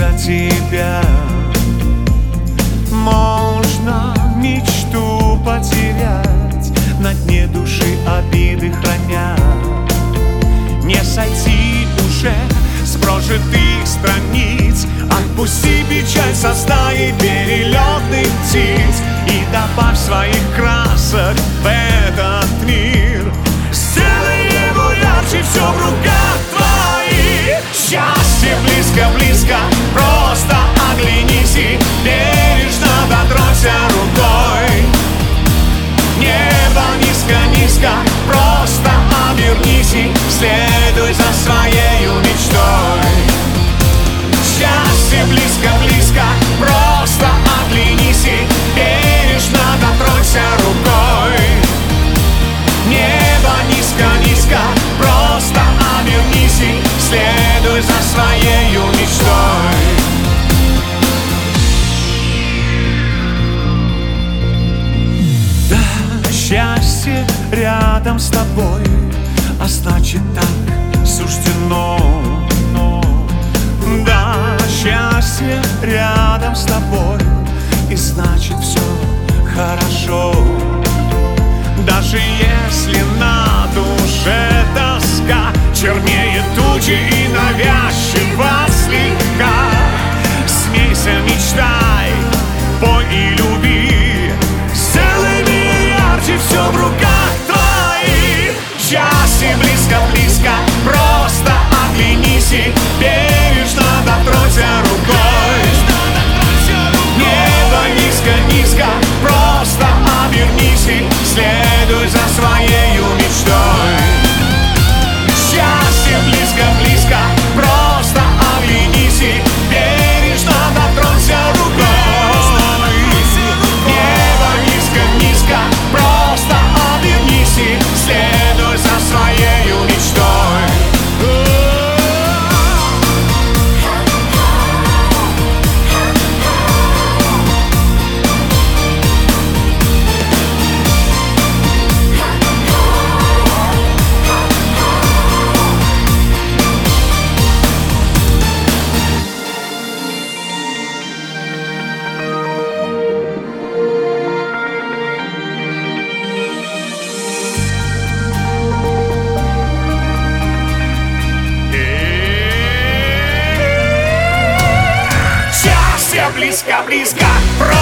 за тебя. Можно мечту потерять, на дне души обиды храня. Не сойти уже с прожитых страниц, отпусти печаль со стаи перелетных птиц и добавь своих красок в этот мир. Сделай его ярче, все в руках твоих. Счастье близко-близко, просто оглянись и бережно дотронься рукой. Небо низко-низко, просто обернись и следуй за своею мечтой. Счастье близко-близко, просто оглянись и бережно дотронься рукой. Небо низко-низко, просто обернись и следуй за своею мечтой. Да, счастье рядом с тобой, а значит так суждено. Да, счастье рядом с тобой, и значит все хорошо. Даже если на душе тоска чернее тучи и навязчиво слегка, смейся, мечтай, пой и люби. Сделай мир ярче, все в руках твоих. Счастье близко-близко, просто оглянись и бережно дотронься рукой. Небо низко-низко, просто обернись и следуй за своею мечтой. Счастье близко-близко, просто оглянись и бережно дотронься рукой. Небо низко-низко, просто обернись и следуй за своею мечтой. Близко-близко,